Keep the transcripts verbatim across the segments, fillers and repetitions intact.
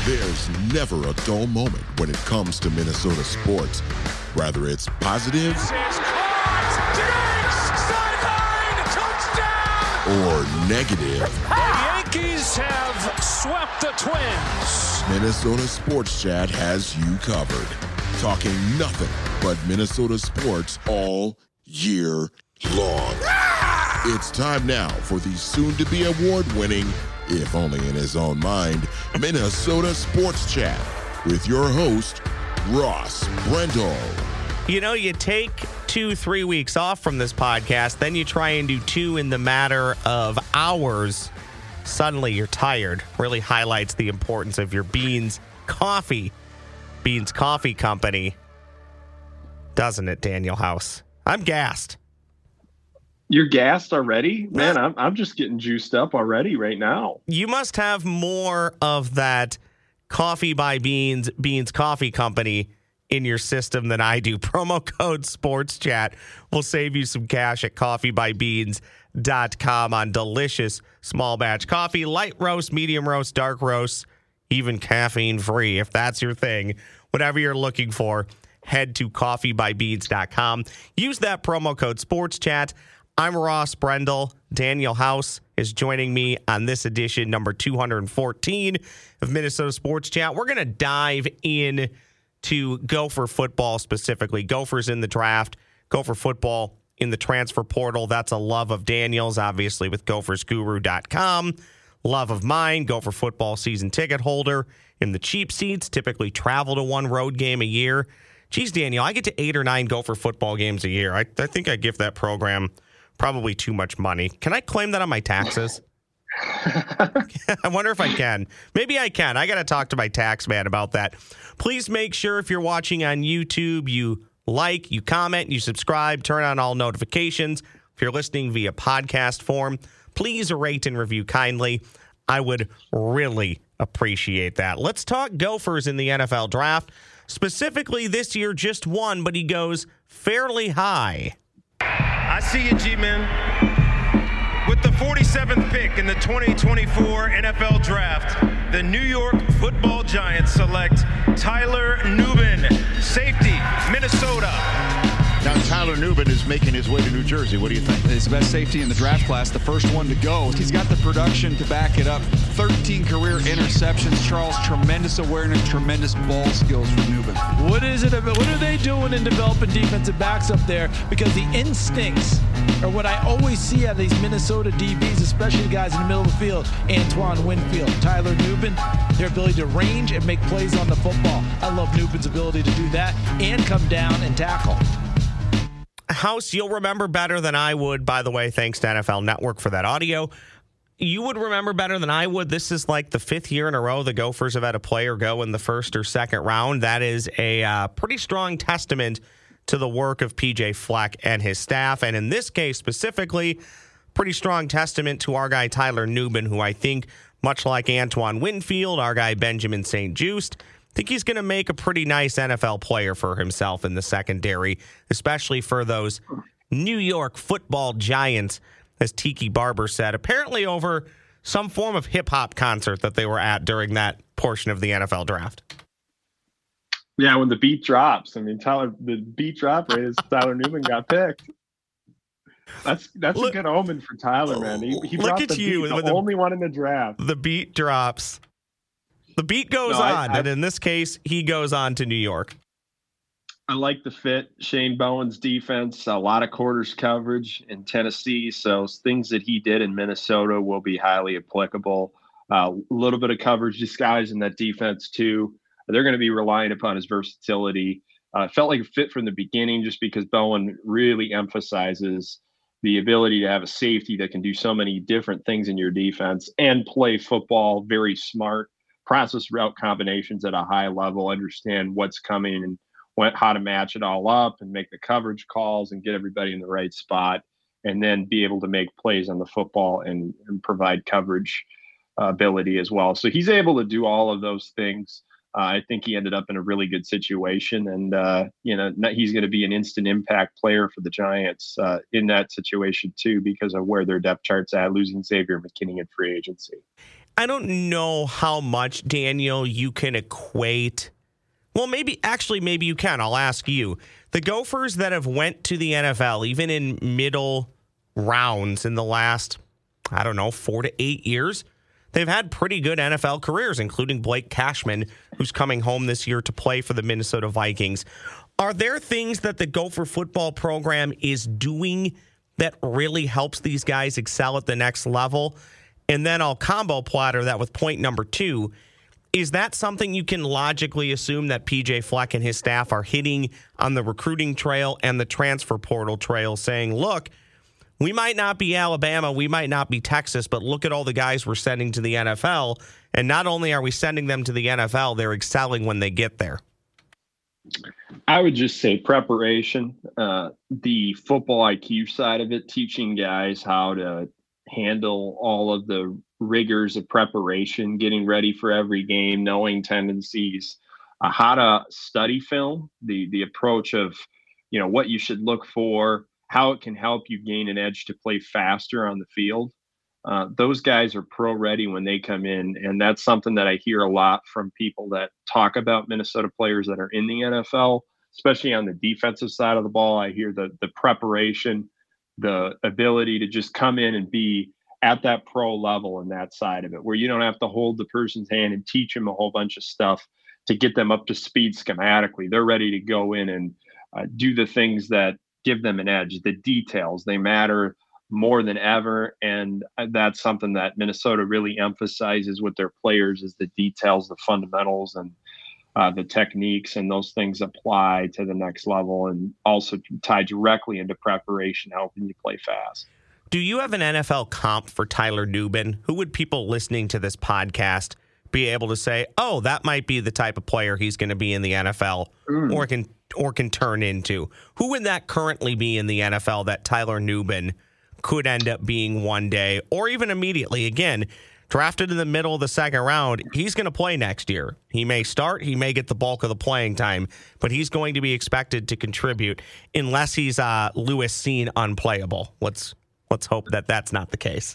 There's never a dull moment when it comes to Minnesota sports. Whether it's positive or negative. The Yankees have swept the Twins. Minnesota Sports Chat has you covered. Talking nothing but Minnesota sports all year long. It's time now for the soon-to-be award-winning, if only in his own mind, Minnesota Sports Chat with your host, Ross Brendel. You know, you take two, three weeks off from this podcast, then you try and do two in the matter of hours. Suddenly you're tired. Really highlights the importance of your Beans Coffee. Beans Coffee Company. Doesn't it, Daniel House? I'm gassed. You're gassed already? Man, I'm I'm just getting juiced up already right now. You must have more of that Coffee by Beans, Beans Coffee Company in your system than I do. Promo code SportsChat will save you some cash at coffee by beans dot com on delicious small batch coffee, light roast, medium roast, dark roast, even caffeine free. If that's your thing, whatever you're looking for, head to coffee by beans dot com. Use that promo code SportsChat. I'm Ross Brendel. Daniel House is joining me on this edition, number two hundred fourteen of Minnesota Sports Chat. We're going to dive in to Gopher football specifically. Gophers in the draft, Gopher football in the transfer portal. That's a love of Daniel's, obviously, with gophers guru dot com. Love of mine, Gopher football season ticket holder in the cheap seats, typically travel to one road game a year. Geez, Daniel, I get to eight or nine Gopher football games a year. I, I think I give that program probably too much money. Can I claim that on my taxes? I wonder if I can. Maybe I can. I got to talk to my tax man about that. Please make sure if you're watching on YouTube, you like, you comment, you subscribe, turn on all notifications. If you're listening via podcast form, please rate and review kindly. I would really appreciate that. Let's talk Gophers in the N F L draft. Specifically this year, just one, but he goes fairly high. I see you, G-Man. With the forty-seventh pick in the twenty twenty-four N F L Draft, the New York Football Giants select Tyler Nubin, safety, Minnesota. Now, Tyler Nubin is making his way to New Jersey. What do you think? He's the best safety in the draft class, the first one to go. He's got the production to back it up. thirteen career interceptions. Charles, tremendous awareness, tremendous ball skills from Nubin. What is it about, what are they doing in developing defensive backs up there? Because the instincts are what I always see out of these Minnesota D Bs, especially the guys in the middle of the field. Antoine Winfield, Tyler Nubin, their ability to range and make plays on the football. I love Nubin's ability to do that and come down and tackle. House, you'll remember better than I would, by the way, thanks to N F L Network for that audio. You would remember better than I would. This is like the fifth year in a row the Gophers have had a player go in the first or second round. That is a uh, pretty strong testament to the work of P J Fleck and his staff. And in this case specifically, pretty strong testament to our guy Tyler Nubin, who I think, much like Antoine Winfield, our guy Benjamin Saint-Just, I think he's going to make a pretty nice N F L player for himself in the secondary, especially for those New York Football Giants, as Tiki Barber said, apparently over some form of hip-hop concert that they were at during that portion of the N F L draft. Yeah, when the beat drops. I mean, Tyler, the beat drop right as Tyler Nubin got picked. That's that's look, a good omen for Tyler, man. He, he look brought at the you, beat, the, the only one in the draft. The beat drops. The beat goes no, I, on, I, and in this case, he goes on to New York. I like the fit. Shane Bowen's defense, a lot of quarters coverage in Tennessee, so things that he did in Minnesota will be highly applicable. A uh, little bit of coverage disguise in that defense, too. They're going to be relying upon his versatility. Uh, felt like a fit from the beginning just because Bowen really emphasizes the ability to have a safety that can do so many different things in your defense and play football very smart, process route combinations at a high level, understand what's coming and what, how to match it all up and make the coverage calls and get everybody in the right spot, and then be able to make plays on the football and, and provide coverage uh, ability as well. So he's able to do all of those things. Uh, I think he ended up in a really good situation, and uh, you know he's going to be an instant impact player for the Giants uh, in that situation too, because of where their depth chart's at, losing Xavier McKinney in free agency. I don't know how much, Daniel, you can equate. Well, maybe, actually, maybe you can. I'll ask you. The Gophers that have went to the N F L, even in middle rounds in the last, I don't know, four to eight years, they've had pretty good N F L careers, including Blake Cashman, who's coming home this year to play for the Minnesota Vikings. Are there things that the Gopher football program is doing that really helps these guys excel at the next level? And then I'll combo platter that with point number two. Is that something you can logically assume that P J Fleck and his staff are hitting on the recruiting trail and the transfer portal trail, saying, look, we might not be Alabama, we might not be Texas, but look at all the guys we're sending to the N F L. And not only are we sending them to the N F L, they're excelling when they get there. I would just say preparation, uh, the football I Q side of it, teaching guys how to handle all of the rigors of preparation, getting ready for every game, knowing tendencies, uh, how to study film, the the approach of, you know, what you should look for, how it can help you gain an edge to play faster on the field. Uh, those guys are pro ready when they come in. And that's something that I hear a lot from people that talk about Minnesota players that are in the N F L, especially on the defensive side of the ball. I hear the the preparation, the ability to just come in and be at that pro level and that side of it, where you don't have to hold the person's hand and teach them a whole bunch of stuff to get them up to speed schematically. They're ready to go in and uh, do the things that give them an edge. The details, they matter more than ever. And that's something that Minnesota really emphasizes with their players, is the details, the fundamentals, and uh, the techniques, and those things apply to the next level and also tie directly into preparation, helping you play fast. Do you have an N F L comp for Tyler Nubin? Who would people listening to this podcast be able to say, oh, that might be the type of player he's going to be in the N F L mm. or can or can turn into? Who would that currently be in the N F L that Tyler Nubin could end up being one day, or even immediately? Again, drafted in the middle of the second round, he's going to play next year. He may start, he may get the bulk of the playing time, but he's going to be expected to contribute unless he's uh, Lewis Cine unplayable. Let's let's hope that that's not the case.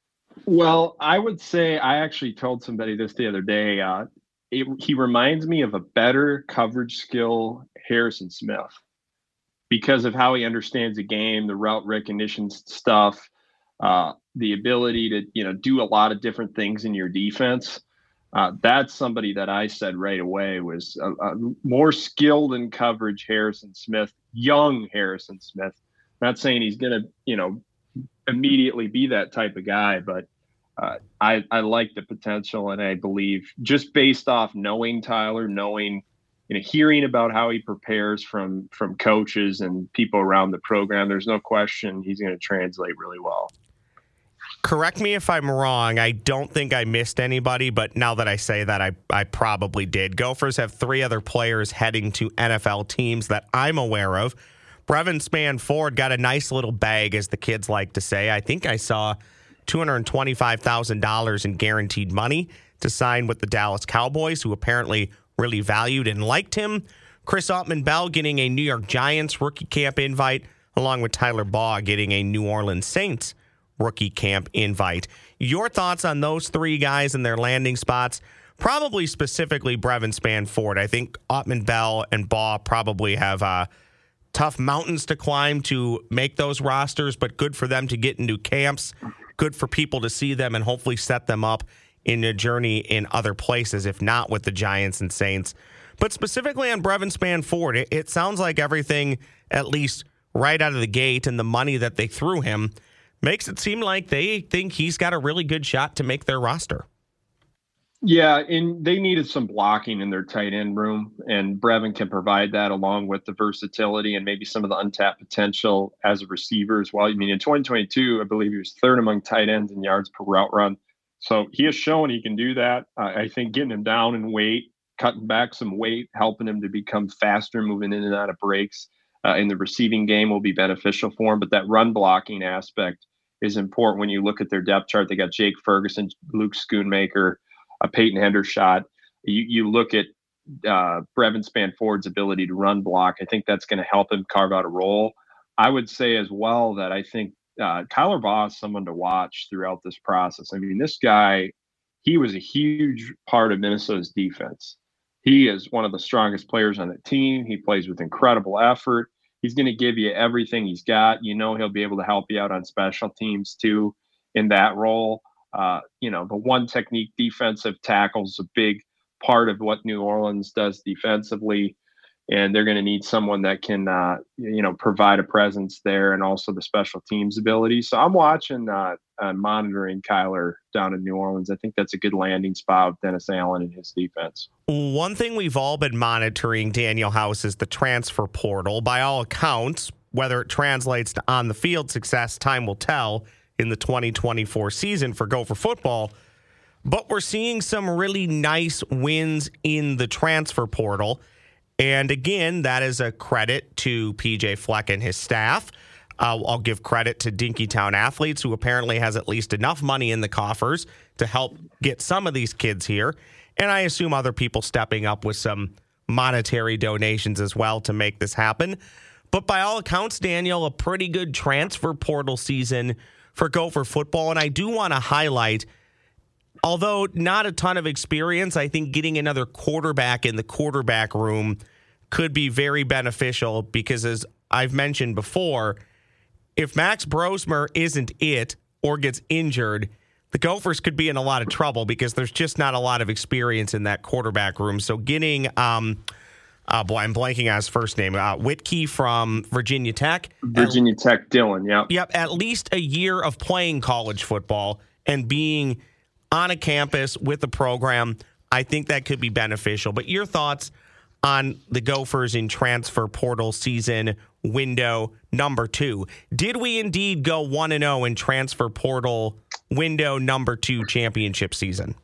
Well, I would say, I actually told somebody this the other day. Uh, it, he reminds me of a better coverage skill Harrison Smith, because of how he understands the game, the route recognition stuff, uh, the ability to, you know, do a lot of different things in your defense. Uh, that's somebody that I said right away was a, a more skilled in coverage Harrison Smith, young Harrison Smith. Not saying he's going to, you know, immediately be that type of guy, but uh, I, I like the potential. And I believe, just based off knowing Tyler, knowing, you know, hearing about how he prepares from from coaches and people around the program, there's no question he's going to translate really well. Correct me if I'm wrong. I don't think I missed anybody, but now that I say that, I, I probably did. Gophers have three other players heading to N F L teams that I'm aware of. Brevin Spann-Ford got a nice little bag, as the kids like to say. I think I saw two hundred twenty-five thousand dollars in guaranteed money to sign with the Dallas Cowboys, who apparently really valued and liked him. Chris Autman-Bell getting a New York Giants rookie camp invite, along with Tyler Baugh getting a New Orleans Saints rookie camp invite. Your thoughts on those three guys and their landing spots? Probably specifically Brevin Spann-Ford. I think Autman-Bell and Baugh probably have uh, tough mountains to climb to make those rosters, but good for them to get into camps, good for people to see them and hopefully set them up in a journey in other places, if not with the Giants and Saints. But specifically on Brevin Spann-Ford, it, it sounds like everything, at least right out of the gate, and the money that they threw him makes it seem like they think he's got a really good shot to make their roster. Yeah, and they needed some blocking in their tight end room, and Brevin can provide that, along with the versatility and maybe some of the untapped potential as a receiver as well. I mean, in twenty twenty-two, I believe he was third among tight ends in yards per route run. So he has shown he can do that. Uh, I think getting him down in weight, cutting back some weight, helping him to become faster, moving in and out of breaks uh, in the receiving game will be beneficial for him. But that run blocking aspect is important when you look at their depth chart. They got Jake Ferguson, Luke Schoonmaker, uh, Peyton Hendershot. You, you look at uh, Brevin Spann-Ford's ability to run block. I think that's going to help him carve out a role. I would say as well that I think Uh, Tyler Baugh is someone to watch throughout this process. I mean, this guy, he was a huge part of Minnesota's defense. He is one of the strongest players on the team. He plays with incredible effort. He's going to give you everything he's got. You know, he'll be able to help you out on special teams too in that role. Uh, you know, the one technique defensive tackle is a big part of what New Orleans does defensively. And they're going to need someone that can, uh, you know, provide a presence there and also the special teams ability. So I'm watching, uh, uh, monitoring Kyler down in New Orleans. I think that's a good landing spot with Dennis Allen and his defense. One thing we've all been monitoring, Daniel House, is the transfer portal. By all accounts, whether it translates to on-the-field success, time will tell in the twenty twenty-four season for Gopher football. But we're seeing some really nice wins in the transfer portal. And again, that is a credit to P J Fleck and his staff. Uh, I'll give credit to Dinkytown Athletes, who apparently has at least enough money in the coffers to help get some of these kids here. And I assume other people stepping up with some monetary donations as well to make this happen. But by all accounts, Daniel, a pretty good transfer portal season for Gopher football. And I do want to highlight, although not a ton of experience, I think getting another quarterback in the quarterback room could be very beneficial because, as I've mentioned before, if Max Brosmer isn't it or gets injured, the Gophers could be in a lot of trouble because there's just not a lot of experience in that quarterback room. So getting, um, uh, boy, I'm blanking on his first name, uh, Whitkey from Virginia Tech. Virginia at, Tech, Dylan, yeah. Yep, at least a year of playing college football and being on a campus with the program, I think that could be beneficial. But your thoughts on the Gophers in transfer portal season window number two? Did we indeed go one and oh in transfer portal window number two championship season?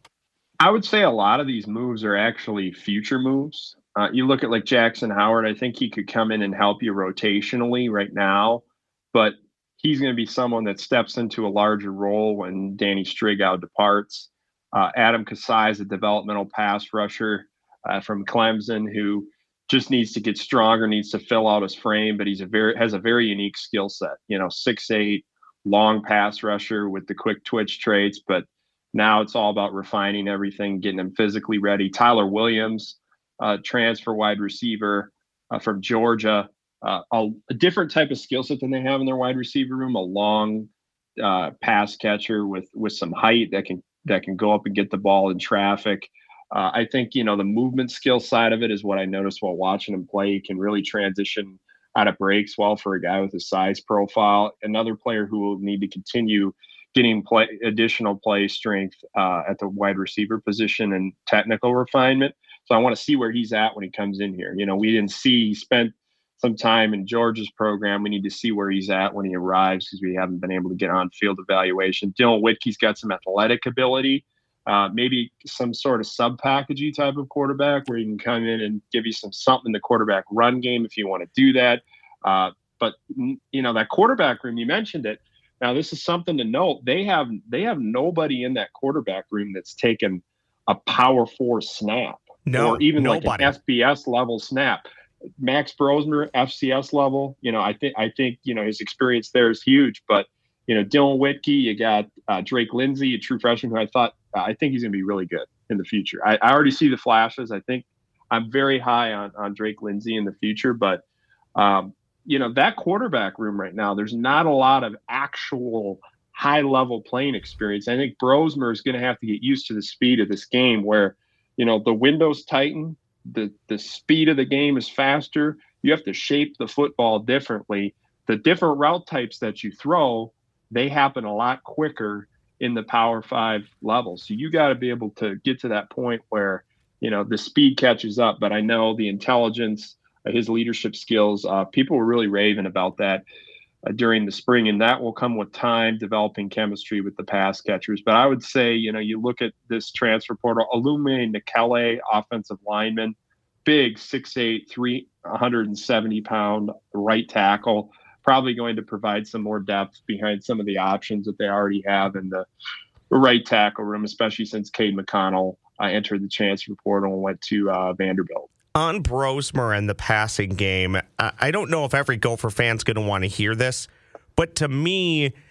I would say a lot of these moves are actually future moves. Uh, you look at like Jackson Howard, I think he could come in and help you rotationally right now, but he's going to be someone that steps into a larger role when Danny Strigow departs. Uh, Adam Kasai is a developmental pass rusher uh, from Clemson who just needs to get stronger, needs to fill out his frame, but he's a very has a very unique skill set. You know, six eight, long pass rusher with the quick twitch traits, but now it's all about refining everything, getting him physically ready. Tyler Williams, uh, transfer wide receiver uh, from Georgia. Uh, a, a different type of skill set than they have in their wide receiver room, a long uh, pass catcher with with some height that can that can go up and get the ball in traffic. Uh, I think, you know, the movement skill side of it is what I noticed while watching him play. He can really transition out of breaks well for a guy with a size profile. Another player who will need to continue getting play, additional play strength uh, at the wide receiver position and technical refinement. So I want to see where he's at when he comes in here. You know, we didn't see, he spent some time in Georgia's program. We need to see where he's at when he arrives because we haven't been able to get on field evaluation. Dylan Whitkey's got some athletic ability, uh, maybe some sort of sub packagey type of quarterback where he can come in and give you some something in the quarterback run game if you want to do that. Uh, but you know, that quarterback room, you mentioned it. Now this is something to note. They have they have nobody in that quarterback room that's taken a power four snap, no, or even nobody. like an F B S level snap. Max Brosmer, F C S level, you know, I think, I think, you know, his experience there is huge, but, you know, Dylan Whitkey, you got uh, Drake Lindsay, a true freshman who I thought, uh, I think he's going to be really good in the future. I, I already see the flashes. I think I'm very high on, on Drake Lindsay in the future, but, um, you know, that quarterback room right now, there's not a lot of actual high level playing experience. I think Brosmer is going to have to get used to the speed of this game where, you know, the windows tighten. The the speed of the game is faster. You have to shape the football differently. The different route types that you throw, they happen a lot quicker in the Power Five level. So you got to be able to get to that point where, you know, the speed catches up. But I know the intelligence, his leadership skills, uh, people were really raving about that uh, during the spring, and that will come with time, developing chemistry with the pass catchers. But I would say, you know, you look at this transfer portal, Alume Nikele, offensive lineman, big six eight, three hundred seventy pound right tackle, probably going to provide some more depth behind some of the options that they already have in the right tackle room, especially since Cade McConnell uh, entered the transfer portal and went to uh, Vanderbilt. On Brosmer and the passing game, I don't know if every Gopher fan's going to want to hear this, but to me,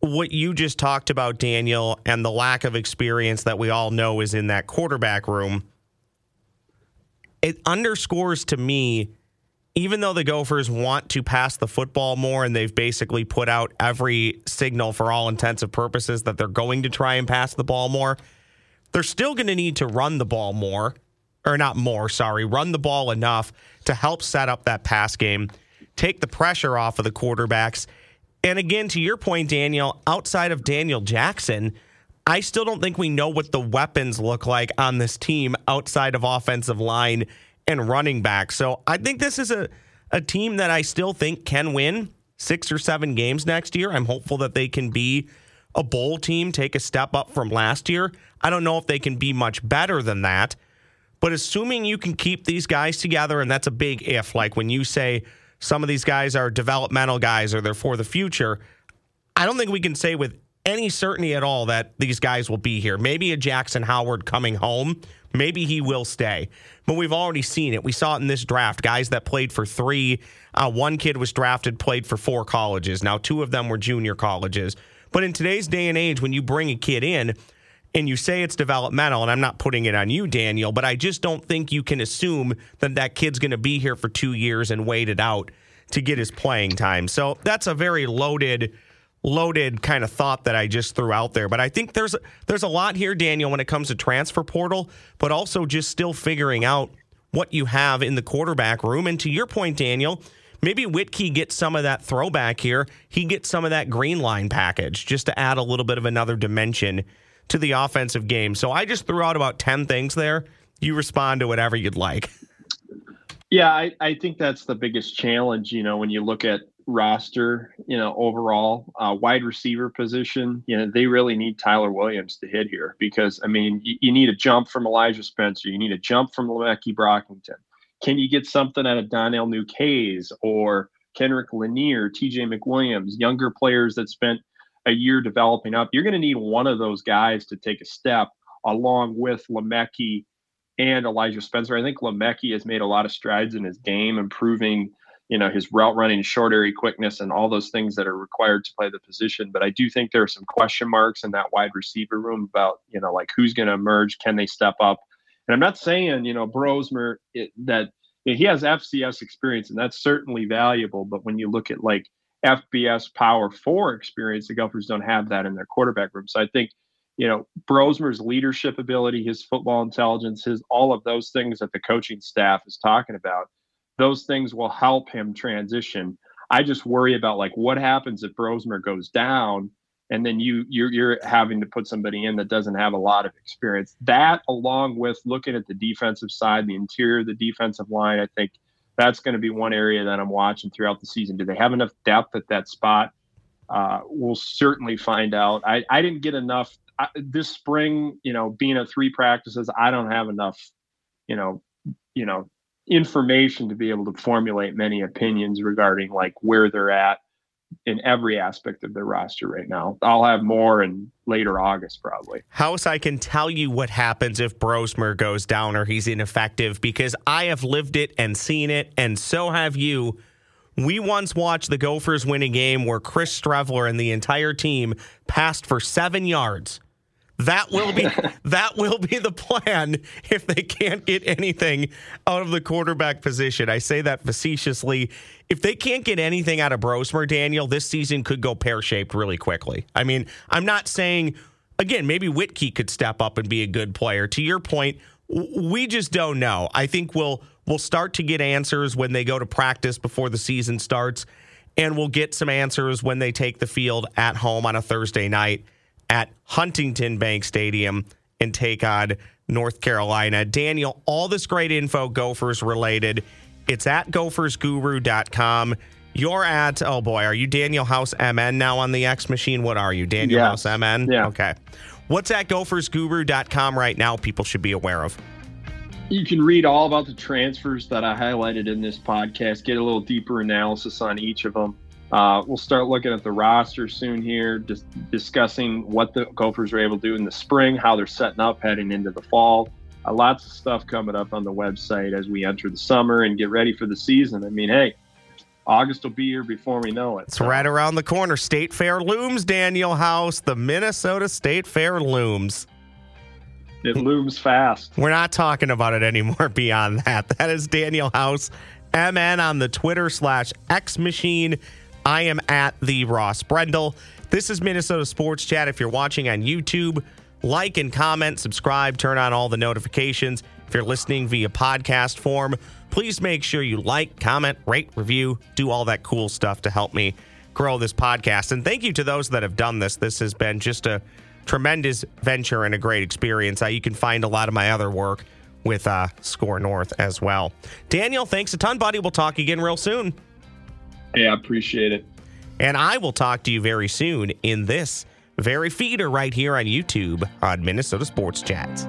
what you just talked about, Daniel, and the lack of experience that we all know is in that quarterback room, it underscores to me, even though the Gophers want to pass the football more and they've basically put out every signal for all intents and purposes that they're going to try and pass the ball more, they're still going to need to run the ball more, or not more, sorry, run the ball enough to help set up that pass game, take the pressure off of the quarterbacks. And again, to your point, Daniel, outside of Daniel Jackson, I still don't think we know what the weapons look like on this team outside of offensive line and running back. So I think this is a, a team that I still think can win six or seven games next year. I'm hopeful that they can be a bowl team, take a step up from last year. I don't know if they can be much better than that, but assuming you can keep these guys together, and that's a big if, like when you say some of these guys are developmental guys or they're for the future, I don't think we can say with any certainty at all that these guys will be here. Maybe a Jackson Howard coming home, maybe he will stay. But we've already seen it. We saw it in this draft. Guys that played for three. Uh, one kid was drafted, played for four colleges. Now, two of them were junior colleges. But in today's day and age, when you bring a kid in and you say it's developmental, and I'm not putting it on you, Daniel, but I just don't think you can assume that that kid's going to be here for two years and wait it out to get his playing time. So that's a very loaded loaded kind of thought that I just threw out there. But I think there's there's a lot here, Daniel, when it comes to transfer portal, but also just still figuring out what you have in the quarterback room. And to your point, Daniel, maybe Whitkey gets some of that throwback here. He gets some of that green line package just to add a little bit of another dimension to the offensive game. So I just threw out about ten things there. You respond to whatever you'd like. Yeah, I, I think that's the biggest challenge, you know, when you look at roster, you know, overall, uh, wide receiver position, you know, they really need Tyler Williams to hit here because, I mean, you, you need a jump from Elijah Spencer. You need a jump from Le'Veon Brockington. Can you get something out of Donnell Nuke or Kendrick Lanier, T J McWilliams, younger players that spent a year developing up? You're going to need one of those guys to take a step along with Le'Veon and Elijah Spencer. I think Le'Veon has made a lot of strides in his game, improving you know, his route running, short area quickness, and all those things that are required to play the position. But I do think there are some question marks in that wide receiver room about, you know, like who's going to emerge? Can they step up? And I'm not saying, you know, Brosmer, it, that he has F C S experience, and that's certainly valuable. But when you look at like F B S Power Four experience, the Gophers don't have that in their quarterback room. So I think, you know, Brosmer's leadership ability, his football intelligence, his all of those things that the coaching staff is talking about, those things will help him transition. I just worry about like what happens if Brosmer goes down and then you you're, you're having to put somebody in that doesn't have a lot of experience. That, along with looking at the defensive side, the interior of the defensive line, I think that's going to be one area that I'm watching throughout the season. Do they have enough depth at that spot? Uh, we'll certainly find out. I, I didn't get enough I, this spring, you know, being at three practices, I don't have enough, you know, you know, information to be able to formulate many opinions regarding like where they're at in every aspect of their roster right now. I'll have more in later August, probably. House, I can tell you what happens if Brosmer goes down or he's ineffective because I have lived it and seen it, and so have you. We once watched the Gophers win a game where Chris Streveler and the entire team passed for seven yards. That will be that will be the plan if they can't get anything out of the quarterback position. I say that facetiously. If they can't get anything out of Brosmer, Daniel, this season could go pear-shaped really quickly. I mean, I'm not saying, again, maybe Whitkey could step up and be a good player. To your point, we just don't know. I think we'll we'll start to get answers when they go to practice before the season starts, and we'll get some answers when they take the field at home on a Thursday night at Huntington Bank Stadium and take on North Carolina. Daniel, all this great info Gophers related, it's at gophers guru dot com. You're at, oh boy, are you Daniel House M N now on the X machine? What are you, Daniel yes. House M N? Yeah. Okay. What's at gophers guru dot com right now people should be aware of? You can read all about the transfers that I highlighted in this podcast, get a little deeper analysis on each of them. Uh, we'll start looking at the roster soon here, just discussing what the Gophers are able to do in the spring, how they're setting up heading into the fall. Uh, lots of stuff coming up on the website as we enter the summer and get ready for the season. I mean, hey, August will be here before we know it. It's so. Right around the corner. State Fair looms, Daniel House. The Minnesota State Fair looms. It looms fast. We're not talking about it anymore beyond that. That is Daniel House, M N on the Twitter slash X machine. I am at the Ross Brendel. This is Minnesota Sports Chat. If you're watching on YouTube, like and comment, subscribe, turn on all the notifications. If you're listening via podcast form, please make sure you like, comment, rate, review, do all that cool stuff to help me grow this podcast. And thank you to those that have done this. This has been just a tremendous venture and a great experience. Uh, you can find a lot of my other work with uh, Score North as well. Daniel, thanks a ton, buddy. We'll talk again real soon. Yeah, I appreciate it. And I will talk to you very soon in this very feeder right here on YouTube on Minnesota Sports Chats.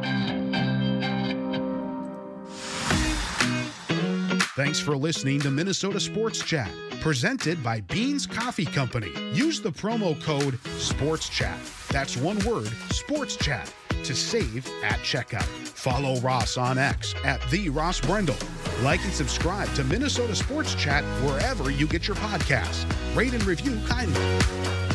Thanks for listening to Minnesota Sports Chat, presented by Beans Coffee Company. Use the promo code SPORTSCHAT. That's one word, SPORTSCHAT, to save at checkout. Follow Ross on X at the Ross Brendel. Like and subscribe to Minnesota Sports Chat wherever you get your podcasts. Rate and review kindly.